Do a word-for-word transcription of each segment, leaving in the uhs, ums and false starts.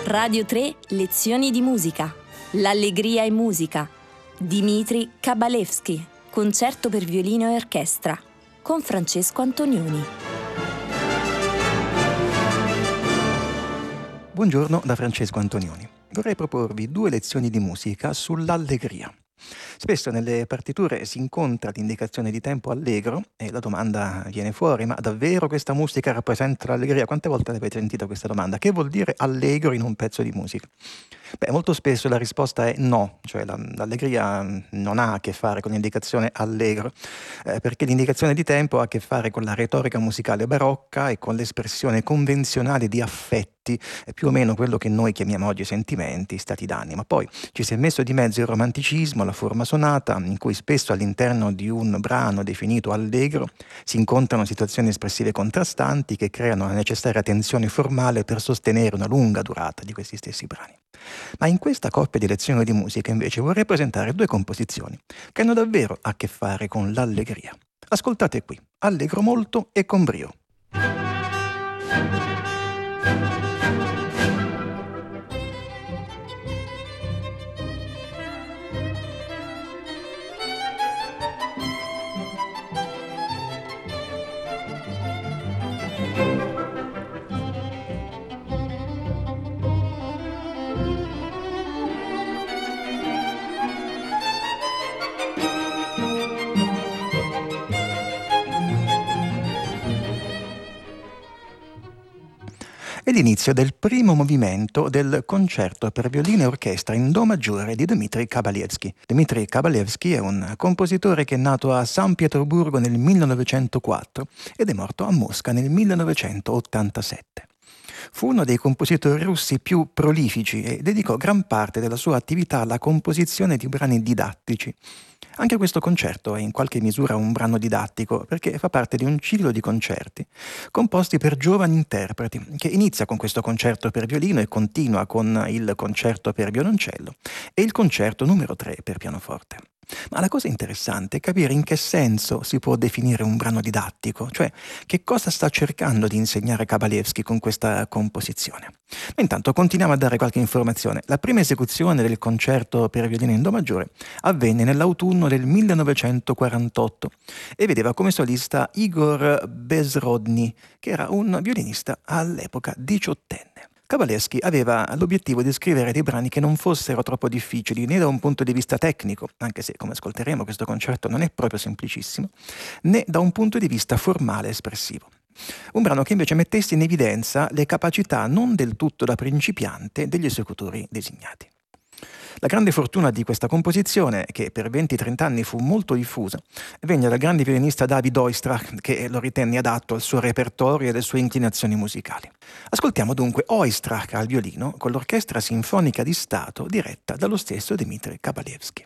Radio tre Lezioni di musica. L'allegria è musica. Dmitri Kabalevsky, concerto per violino e orchestra, con Francesco Antonioni. Buongiorno da Francesco Antonioni. Vorrei proporvi due lezioni di musica sull'allegria. Spesso nelle partiture si incontra l'indicazione di tempo allegro e la domanda viene fuori: ma davvero questa musica rappresenta l'allegria? Quante volte avete sentito questa domanda? Che vuol dire allegro in un pezzo di musica? Beh, molto spesso la risposta è no, cioè la, l'allegria non ha a che fare con l'indicazione allegro, eh, perché l'indicazione di tempo ha a che fare con la retorica musicale barocca e con l'espressione convenzionale di affetti, è più o meno quello che noi chiamiamo oggi sentimenti, stati d'animo. Poi ci si è messo di mezzo il romanticismo, la forma sonata, in cui spesso all'interno di un brano definito allegro si incontrano situazioni espressive contrastanti che creano la necessaria tensione formale per sostenere una lunga durata di questi stessi brani. Ma in questa coppia di lezioni di musica invece vorrei presentare due composizioni che hanno davvero a che fare con l'allegria. Ascoltate qui, allegro molto e con brio. È l'inizio del primo movimento del concerto per violino e orchestra in do maggiore di Dmitri Kabalevsky. Dmitri Kabalevsky è un compositore che è nato a San Pietroburgo nel millenovecentoquattro ed è morto a Mosca nel millenovecentottantasette. Fu uno dei compositori russi più prolifici e dedicò gran parte della sua attività alla composizione di brani didattici. Anche questo concerto è in qualche misura un brano didattico perché fa parte di un ciclo di concerti composti per giovani interpreti che inizia con questo concerto per violino e continua con il concerto per violoncello e il concerto numero tre per pianoforte. Ma la cosa interessante è capire in che senso si può definire un brano didattico, cioè che cosa sta cercando di insegnare Kabalevsky con questa composizione. Ma intanto continuiamo a dare qualche informazione. La prima esecuzione del concerto per violino in do maggiore avvenne nell'autunno del millenovecentoquarantotto e vedeva come solista Igor Bezrodny, che era un violinista all'epoca diciottenne. Kabalevsky aveva l'obiettivo di scrivere dei brani che non fossero troppo difficili né da un punto di vista tecnico, anche se, come ascolteremo, questo concerto non è proprio semplicissimo, né da un punto di vista formale espressivo. Un brano che invece mettesse in evidenza le capacità non del tutto da principiante degli esecutori designati. La grande fortuna di questa composizione, che per venti trenta anni fu molto diffusa, venne dal grande violinista David Oistrakh, che lo ritenne adatto al suo repertorio e alle sue inclinazioni musicali. Ascoltiamo dunque Oistrakh al violino con l'Orchestra Sinfonica di Stato diretta dallo stesso Dmitri Kabalevsky.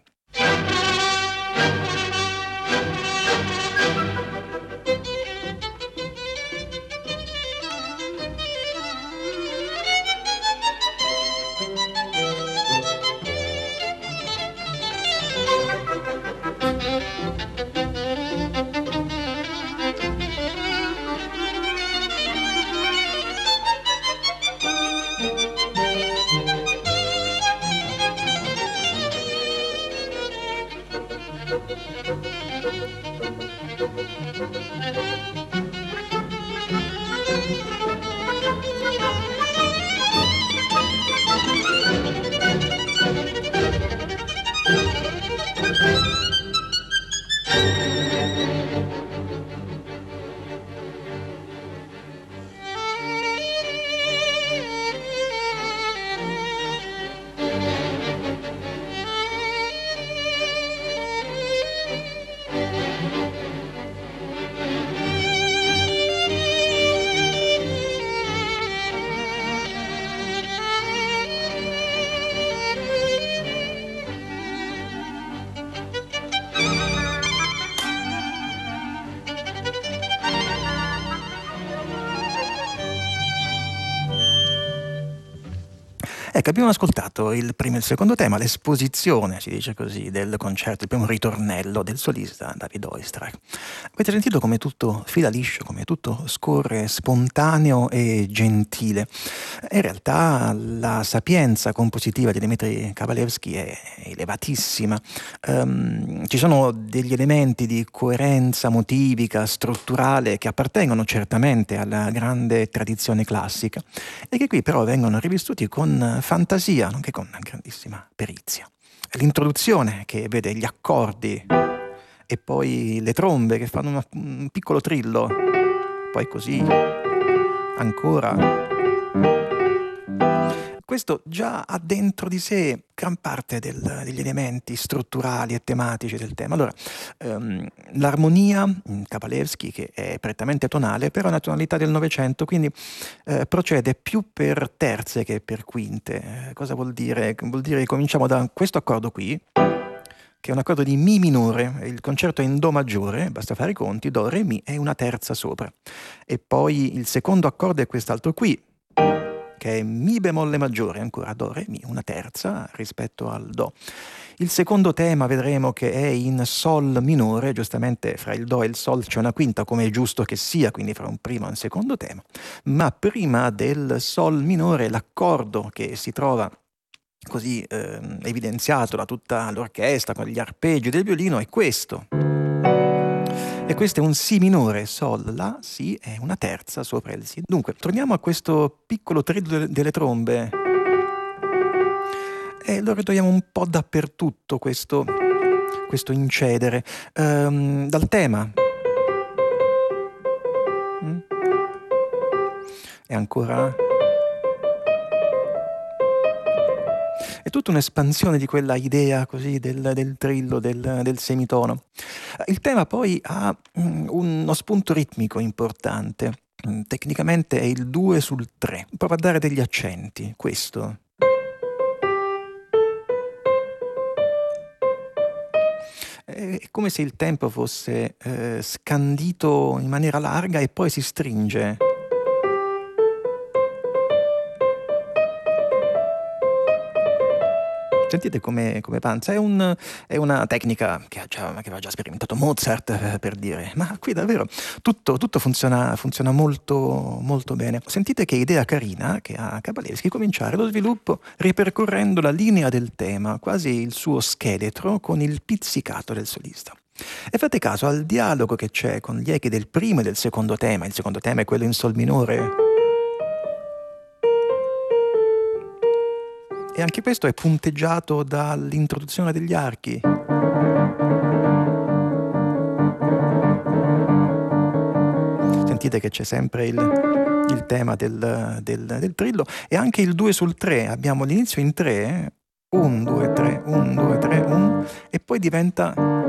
Ecco, abbiamo ascoltato il primo e il secondo tema, l'esposizione, si dice così, del concerto, il primo ritornello del solista David Oistrakh. Avete sentito come tutto fila liscio, come tutto scorre spontaneo e gentile. In realtà la sapienza compositiva di Dmitri Kabalevsky è elevatissima. Um, ci sono degli elementi di coerenza motivica, strutturale, che appartengono certamente alla grande tradizione classica e che qui però vengono rivissuti con fantasia, nonché con grandissima perizia. L'introduzione che vede gli accordi e poi le trombe che fanno una, un piccolo trillo, poi così ancora. Questo già ha dentro di sé gran parte del, degli elementi strutturali e tematici del tema. Allora, ehm, l'armonia, Kabalevsky, che è prettamente tonale, però è una tonalità del Novecento, quindi eh, procede più per terze che per quinte. Eh, cosa vuol dire? Vuol dire che cominciamo da questo accordo qui, che è un accordo di Mi minore, il concerto è in Do maggiore, basta fare i conti, Do, Re, Mi, e una terza sopra. E poi il secondo accordo è quest'altro qui, che è Mi bemolle maggiore, ancora Do, Re, Mi, una terza rispetto al Do. Il secondo tema vedremo che è in Sol minore, giustamente fra il Do e il Sol c'è una quinta, come è giusto che sia, quindi fra un primo e un secondo tema, ma prima del Sol minore l'accordo che si trova così eh, evidenziato da tutta l'orchestra con gli arpeggi del violino è questo. E questo è un Si minore, Sol, La, Si, è una terza sopra il Si. Dunque, torniamo a questo piccolo trillo delle trombe. E lo ritroviamo un po' dappertutto, questo, questo incedere. Um, dal tema. Mm. E ancora. È tutta un'espansione di quella idea così del, del trillo, del, del semitono. Il tema poi ha mm, uno spunto ritmico importante. Mm, tecnicamente è il due sul tre, prova a dare degli accenti. Questo. È come se il tempo fosse eh, scandito in maniera larga e poi si stringe. Sentite come, come panza, è, un, è una tecnica che, ha già, che aveva già sperimentato Mozart, eh, per dire, ma qui davvero tutto, tutto funziona, funziona molto, molto bene. Sentite che idea carina che ha Kabalevsky cominciare lo sviluppo ripercorrendo la linea del tema, quasi il suo scheletro con il pizzicato del solista. E fate caso al dialogo che c'è con gli echi del primo e del secondo tema. Il secondo tema è quello in Sol minore. E anche questo è punteggiato dall'introduzione degli archi. Sentite che c'è sempre il, il tema del, del, del trillo e anche il due sul tre. Abbiamo l'inizio in tre, un, due, tre, un, due, tre, un, e poi diventa...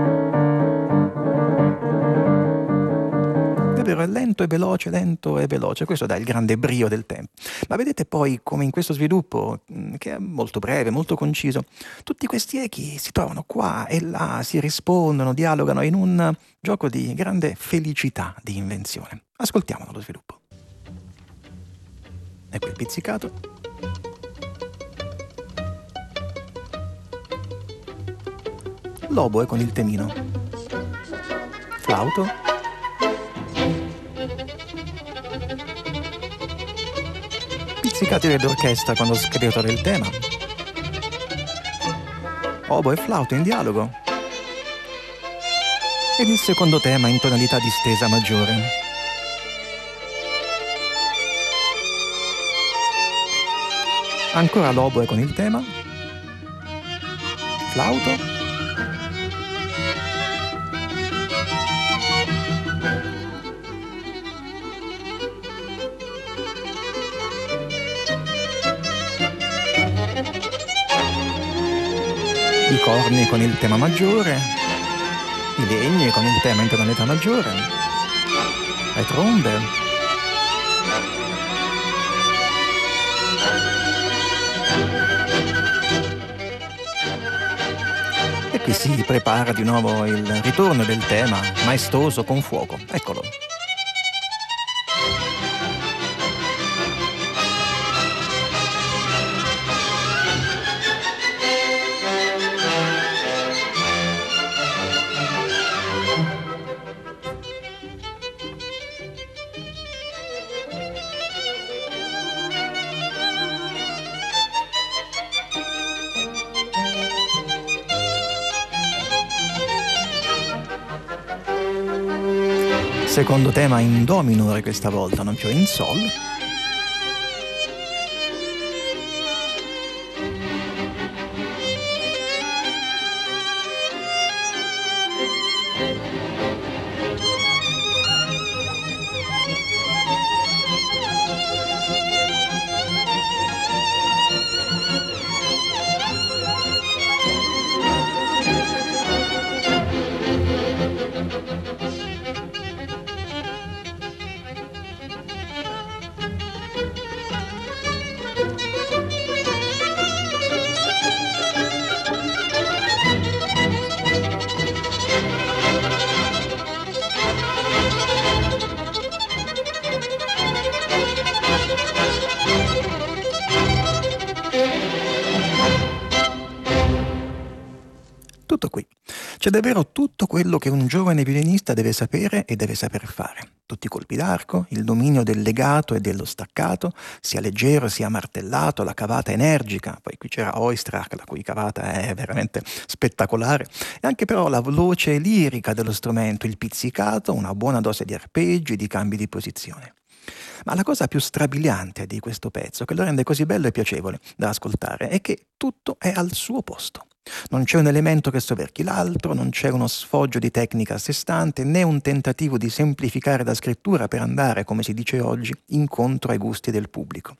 Davvero è lento e veloce, lento e veloce, questo dà il grande brio del tempo. Ma vedete poi come in questo sviluppo, che è molto breve, molto conciso, tutti questi echi si trovano qua e là, si rispondono, dialogano in un gioco di grande felicità di invenzione. Ascoltiamolo lo sviluppo. Ecco il pizzicato. L'oboe con il temino. Flauto. Pizzicati dell'orchestra quando scrivetore il tema. Oboe e flauto in dialogo. Ed il secondo tema in tonalità distesa maggiore. Ancora l'oboe con il tema. Flauto. I corni con il tema maggiore, i legni con il tema in tonalità maggiore, le trombe. E qui si prepara di nuovo il ritorno del tema, maestoso con fuoco. Eccolo. secondo tema in do minore questa volta, non più in sol. Tutto qui. C'è davvero tutto quello che un giovane violinista deve sapere e deve saper fare. Tutti i colpi d'arco, il dominio del legato e dello staccato, sia leggero sia martellato, la cavata energica, poi qui c'era Oistrakh, la cui cavata è veramente spettacolare, e anche però la voce lirica dello strumento, il pizzicato, una buona dose di arpeggi, di cambi di posizione. Ma la cosa più strabiliante di questo pezzo, che lo rende così bello e piacevole da ascoltare, è che tutto è al suo posto. Non c'è un elemento che soverchi l'altro, non c'è uno sfoggio di tecnica a sé stante, né un tentativo di semplificare la scrittura per andare, come si dice oggi, incontro ai gusti del pubblico.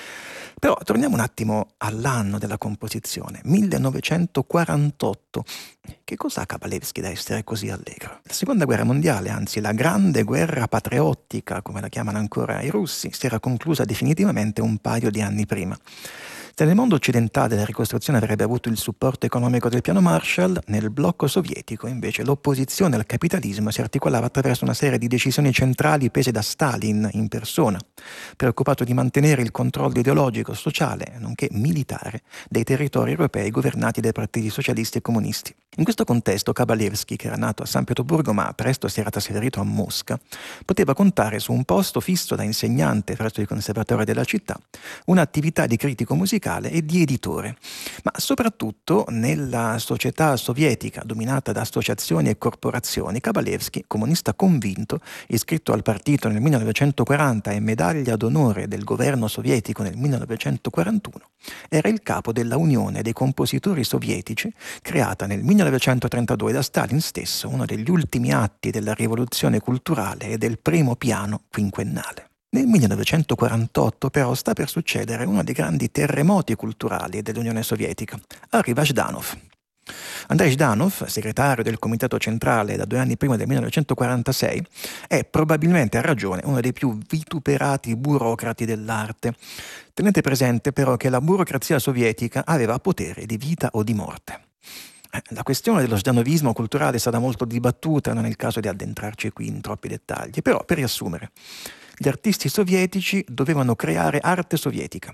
Però torniamo un attimo all'anno della composizione, millenovecentoquarantotto. Che cosa ha Kabalevsky da essere così allegro? La seconda guerra mondiale, anzi la grande guerra patriottica, come la chiamano ancora i russi, si era conclusa definitivamente un paio di anni prima. Se nel mondo occidentale la ricostruzione avrebbe avuto il supporto economico del piano Marshall, nel blocco sovietico invece l'opposizione al capitalismo si articolava attraverso una serie di decisioni centrali prese da Stalin in persona, preoccupato di mantenere il controllo ideologico, sociale, nonché militare dei territori europei governati dai partiti socialisti e comunisti. In questo contesto Kabalevsky, che era nato a San Pietroburgo ma presto si era trasferito a Mosca, poteva contare su un posto fisso da insegnante presso il conservatorio della città, un'attività di critico musicale e di editore, ma soprattutto nella società sovietica dominata da associazioni e corporazioni. Kabalevsky, comunista convinto, iscritto al partito nel millenovecentoquaranta e medaglia d'onore del governo sovietico nel millenovecentoquarantuno, era il capo della Unione dei compositori sovietici, creata nel millenovecentotrentadue da Stalin stesso, uno degli ultimi atti della rivoluzione culturale e del primo piano quinquennale. Nel millenovecentoquarantotto però sta per succedere uno dei grandi terremoti culturali dell'Unione Sovietica. Arriva Zhdanov. Andrei Zhdanov, segretario del Comitato Centrale da due anni prima del millenovecentoquarantasei, è probabilmente a ragione uno dei più vituperati burocrati dell'arte. Tenete presente però che la burocrazia sovietica aveva potere di vita o di morte. La questione dello zdanovismo culturale è stata molto dibattuta, non è il caso di addentrarci qui in troppi dettagli, però per riassumere, gli artisti sovietici dovevano creare arte sovietica,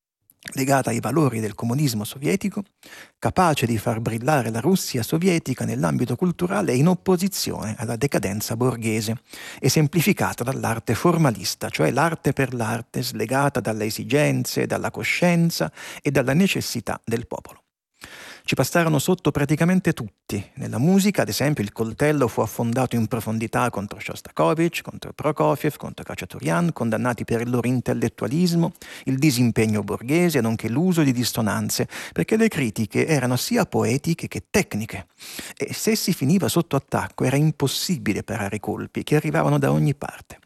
legata ai valori del comunismo sovietico, capace di far brillare la Russia sovietica nell'ambito culturale in opposizione alla decadenza borghese, esemplificata dall'arte formalista, cioè l'arte per l'arte slegata dalle esigenze, dalla coscienza e dalla necessità del popolo. Ci passarono sotto praticamente tutti. Nella musica, ad esempio, il coltello fu affondato in profondità contro Shostakovich, contro Prokofiev, contro Khachaturian, condannati per il loro intellettualismo, il disimpegno borghese, nonché l'uso di dissonanze, perché le critiche erano sia poetiche che tecniche. E se si finiva sotto attacco era impossibile parare i colpi, che arrivavano da ogni parte.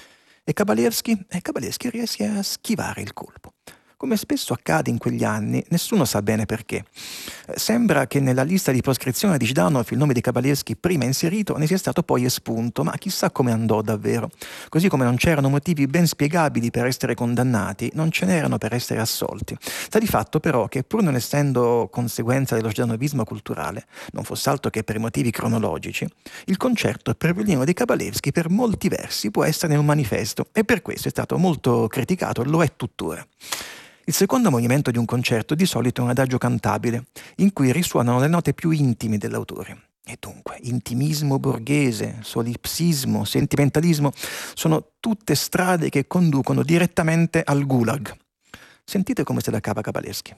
E Kabalevsky? E Kabalevsky riesce a schivare il colpo. Come spesso accade in quegli anni, nessuno sa bene perché. Sembra che nella lista di proscrizione di Zhdanov il nome di Kabalevsky prima inserito ne sia stato poi espunto, ma chissà come andò davvero. Così come non c'erano motivi ben spiegabili per essere condannati, non ce n'erano per essere assolti. Sta di fatto però che, pur non essendo conseguenza dello zdanovismo culturale, non fosse altro che per motivi cronologici, il concerto per violino di Kabalevsky per molti versi può essere un manifesto e per questo è stato molto criticato e lo è tuttora. Il secondo movimento di un concerto di solito è un adagio cantabile, in cui risuonano le note più intime dell'autore. E dunque, intimismo borghese, solipsismo, sentimentalismo sono tutte strade che conducono direttamente al gulag. Sentite come se la cava Kabalevsky.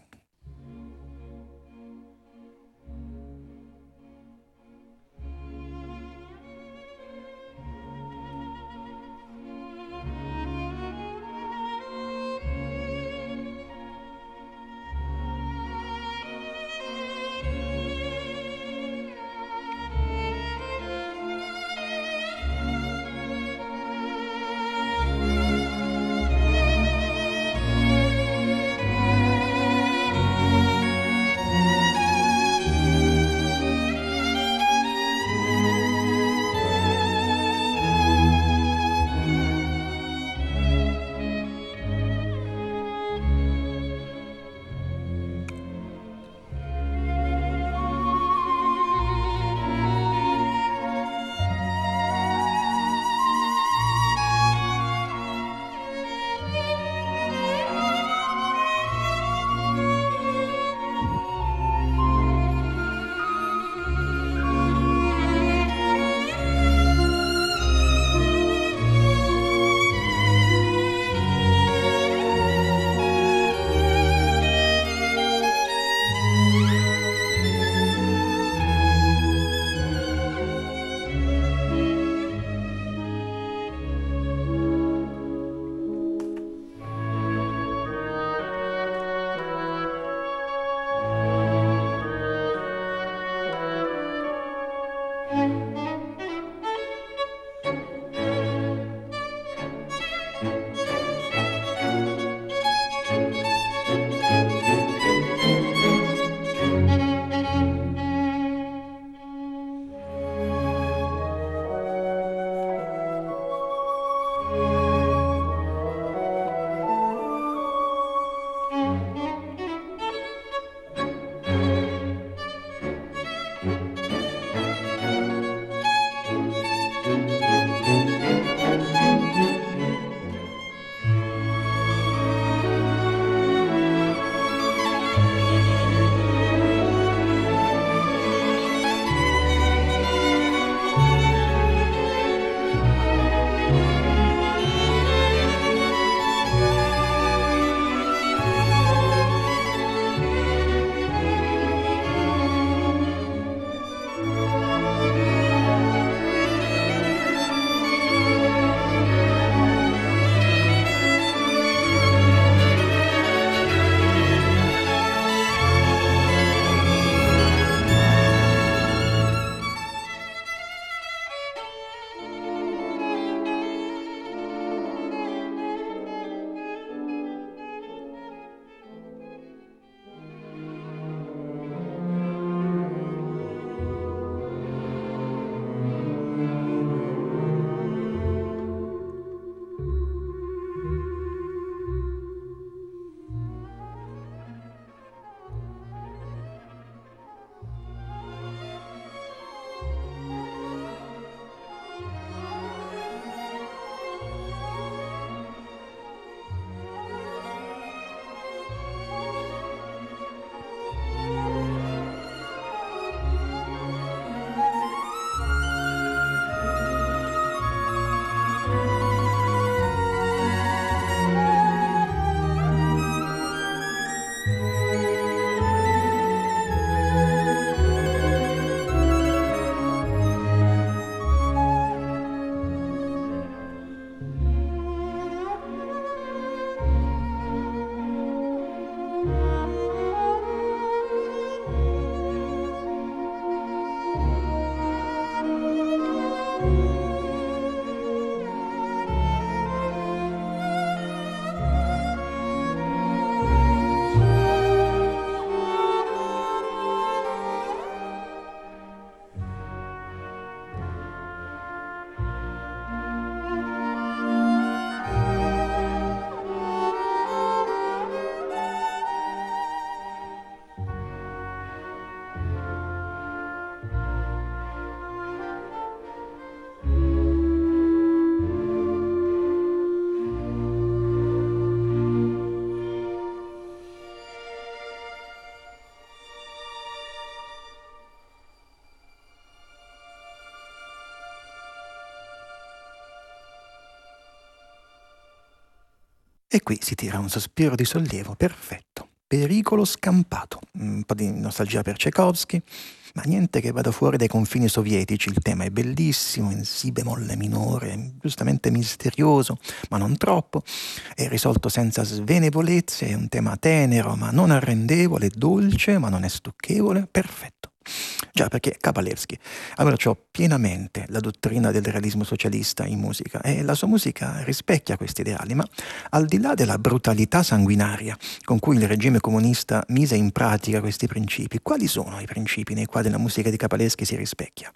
E qui si tira un sospiro di sollievo perfetto. Pericolo scampato, un po' di nostalgia per Tchaikovsky, ma niente che vada fuori dai confini sovietici. Il tema è bellissimo, in si bemolle minore, giustamente misterioso, ma non troppo, è risolto senza svenevolezze, è un tema tenero ma non arrendevole, dolce ma non è stucchevole, perfetto. Già, perché Kabalevsky abbracciò pienamente la dottrina del realismo socialista in musica e la sua musica rispecchia questi ideali, ma al di là della brutalità sanguinaria con cui il regime comunista mise in pratica questi principi, quali sono i principi nei quali la musica di Kabalevsky si rispecchia?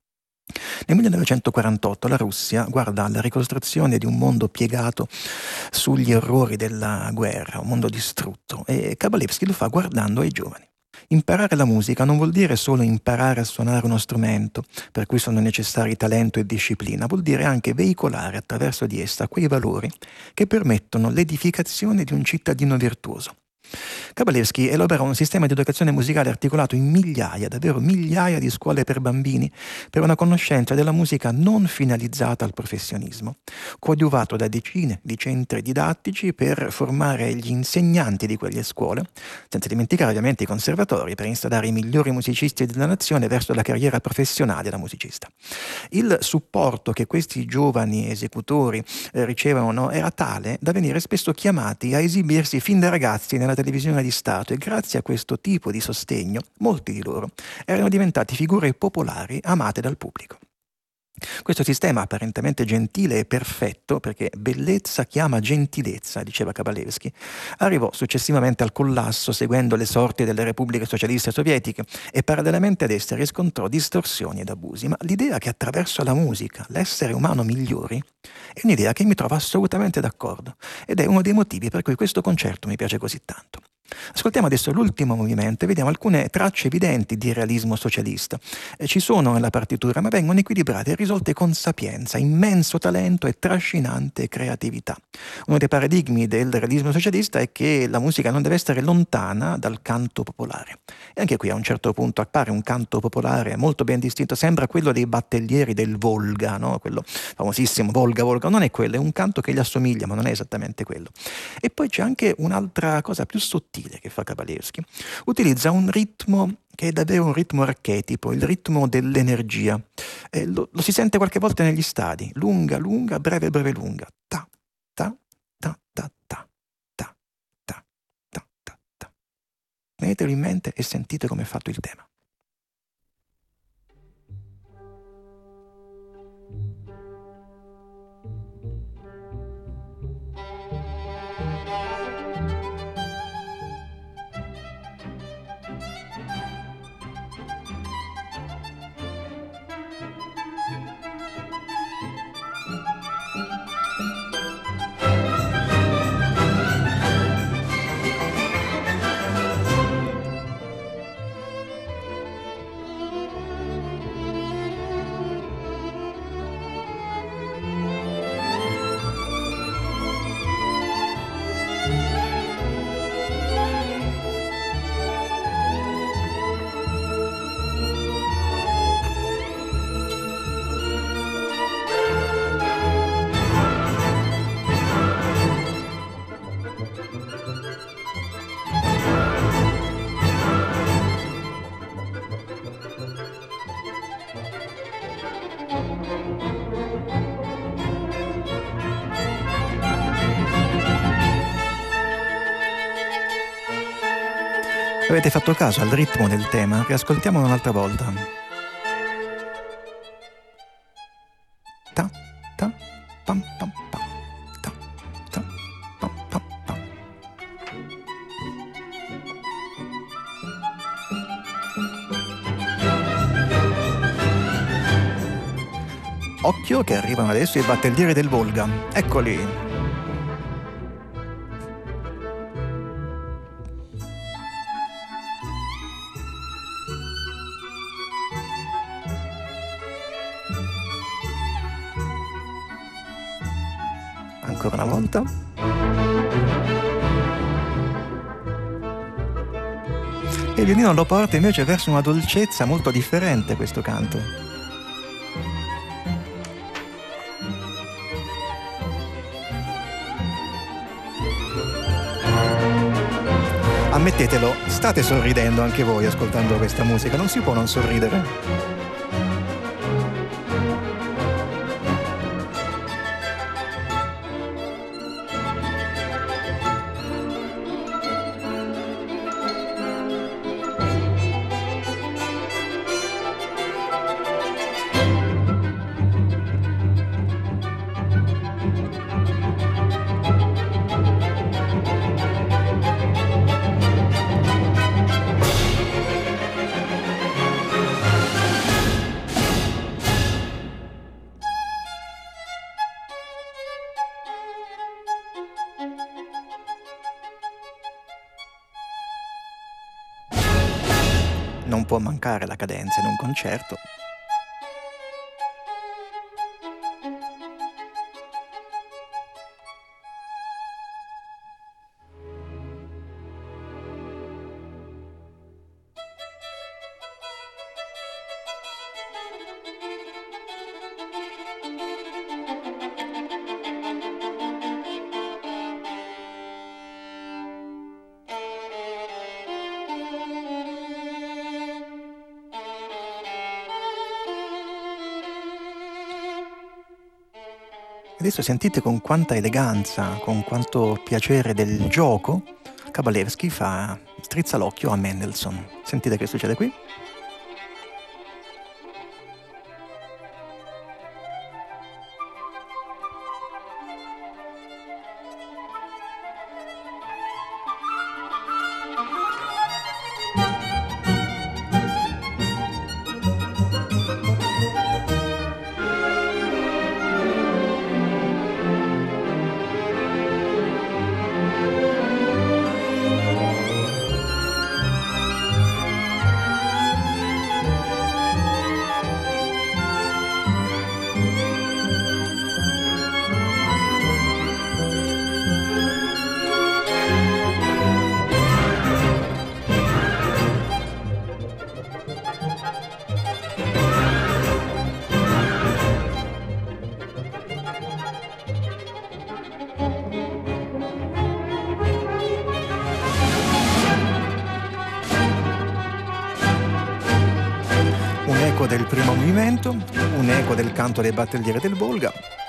Nel millenovecentoquarantotto la Russia guarda alla ricostruzione di un mondo piegato sugli orrori della guerra, un mondo distrutto, e Kabalevsky lo fa guardando ai giovani. Imparare la musica non vuol dire solo imparare a suonare uno strumento, per cui sono necessari talento e disciplina, vuol dire anche veicolare attraverso di essa quei valori che permettono l'edificazione di un cittadino virtuoso. Kabalevsky elabora un sistema di educazione musicale articolato in migliaia, davvero migliaia di scuole per bambini, per una conoscenza della musica non finalizzata al professionismo, coadiuvato da decine di centri didattici per formare gli insegnanti di quelle scuole, senza dimenticare ovviamente i conservatori per installare i migliori musicisti della nazione verso la carriera professionale da musicista. Il supporto che questi giovani esecutori eh, ricevevano era tale da venire spesso chiamati a esibirsi fin da ragazzi nella televisione di Stato, e grazie a questo tipo di sostegno molti di loro erano diventati figure popolari amate dal pubblico. Questo sistema apparentemente gentile e perfetto, perché bellezza chiama gentilezza, diceva Kabalevsky, arrivò successivamente al collasso seguendo le sorti delle repubbliche socialiste sovietiche e parallelamente ad esse riscontrò distorsioni ed abusi, ma l'idea che attraverso la musica l'essere umano migliori è un'idea che mi trova assolutamente d'accordo ed è uno dei motivi per cui questo concerto mi piace così tanto. Ascoltiamo adesso l'ultimo movimento e vediamo alcune tracce evidenti di realismo socialista. Eh, ci sono nella partitura, ma vengono equilibrate e risolte con sapienza, immenso talento e trascinante creatività. Uno dei paradigmi del realismo socialista è che la musica non deve essere lontana dal canto popolare. E anche qui a un certo punto appare un canto popolare molto ben distinto, sembra quello dei battellieri del Volga, no? Quello famosissimo Volga Volga, non è quello, è un canto che gli assomiglia, ma non è esattamente quello. E poi c'è anche un'altra cosa più sottile che fa Kabalevsky. Utilizza un ritmo che è davvero un ritmo archetipo, il ritmo dell'energia. Eh, lo, lo si sente qualche volta negli stadi, lunga, lunga, breve, breve, lunga. Ta, ta, ta, ta, ta, ta, ta, ta, ta, ta. Tenetelo in mente e sentite come è fatto il tema. Avete fatto caso al ritmo del tema? Riascoltiamolo un'altra volta. Ta, ta, pam, pam, pam. Ta, ta, pam, pam, pam. Occhio che arrivano adesso i battellieri del Volga. Eccoli. Ancora una volta. E il violino lo porta invece verso una dolcezza molto differente questo canto. Ammettetelo, state sorridendo anche voi ascoltando questa musica, non si può non sorridere. Non può mancare la cadenza in un concerto. Adesso sentite con quanta eleganza, con quanto piacere del gioco Kabalevsky fa strizza l'occhio a Mendelssohn. Sentite che succede qui? Del primo movimento, un eco del canto dei battelliere del Volga,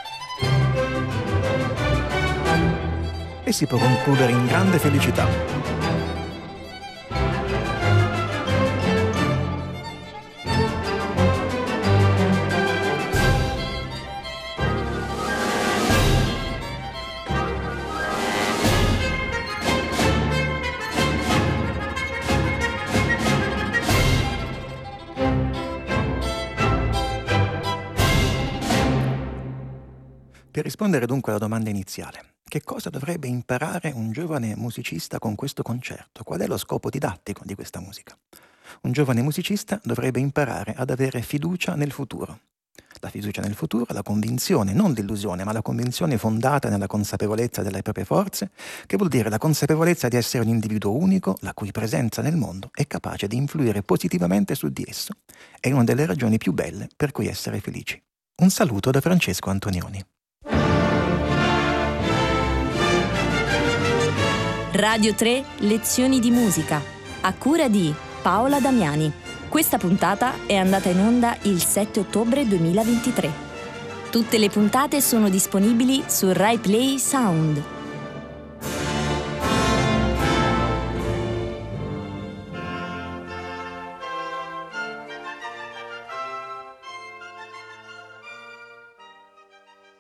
e si può concludere in grande felicità. Per rispondere dunque alla domanda iniziale, che cosa dovrebbe imparare un giovane musicista con questo concerto? Qual è lo scopo didattico di questa musica? Un giovane musicista dovrebbe imparare ad avere fiducia nel futuro. La fiducia nel futuro, la convinzione, non l'illusione, ma la convinzione fondata nella consapevolezza delle proprie forze, che vuol dire la consapevolezza di essere un individuo unico, la cui presenza nel mondo è capace di influire positivamente su di esso. È una delle ragioni più belle per cui essere felici. Un saluto da Francesco Antonioni. Radio tre Lezioni di musica, a cura di Paola Damiani. Questa puntata è andata in onda il sette ottobre duemilaventitré. Tutte le puntate sono disponibili su Rai Play Sound.